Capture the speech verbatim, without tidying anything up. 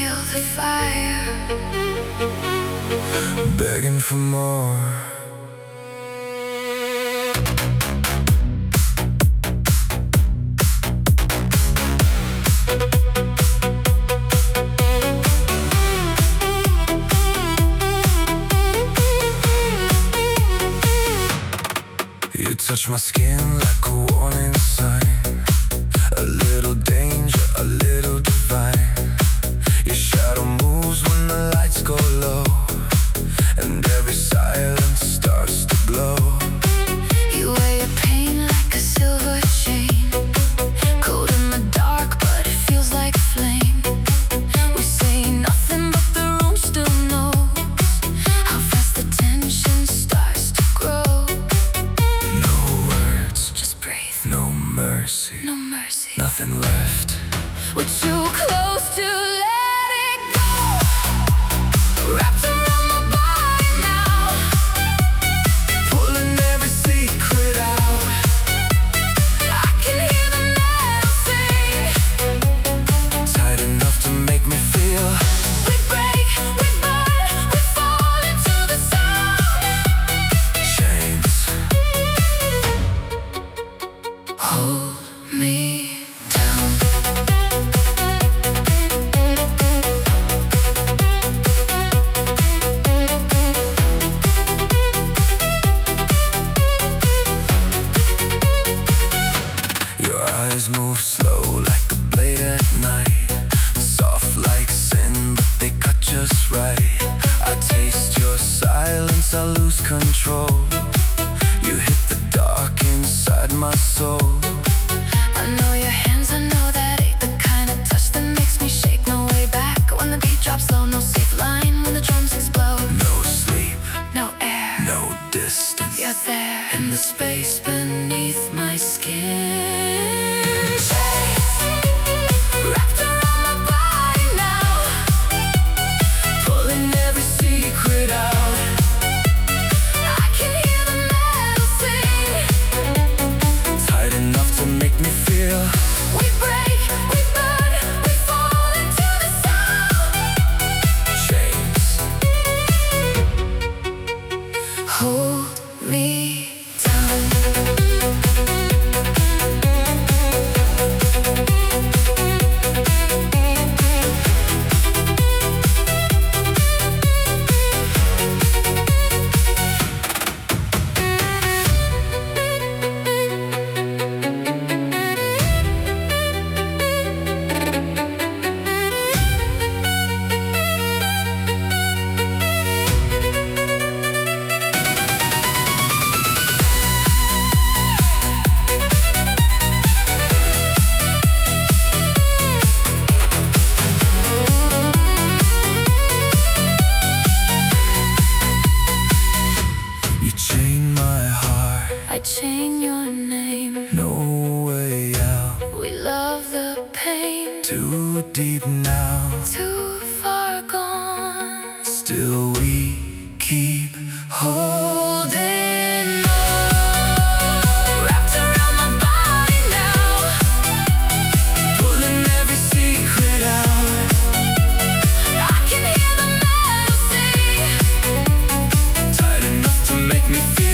feel the fire, begging for more. You touch my skin like a warning sign, a little danger, a little divine. Your shadow moves when the lights go low, and every silence starts to glow. you wear your pain like a silver chain, cold in the dark but it feels like a flame. We say nothing but the room still knows how fast the tension starts to grow. No words, Just breathe, no mercy, no mercy. nothing left. We're too close to let it go, wrapped around my body now, Pulling every secret out. I can hear the metal sing. Tight enough to make me feel. We break, we burn, we fall into the sound. Chains, Hold me down. your eyes move slow like a blade at night, soft like sin, but they cut just right. I taste your silence, I lose control. You hit the dark inside my soul. I know your hands, I know that ain't the kind of touch that makes me shake. No way back when the beat drops low, no safe line when the drums explode. No sleep, No air, no distance, you're there in the space beneath my skin. Chains, wrapped around my body now, pulling every secret out. I can hear the metal sing. Tight enough to make me feel. We break, we burn, we fall into the sound. Chains, Hold me down. you chain my heart, I chain your name. no way out. We love the pain. Too deep now, Too far gone. still we keep holding on. Wrapped around my body now, Pulling every secret out. I can hear the metal sing. Tight enough to make me feel.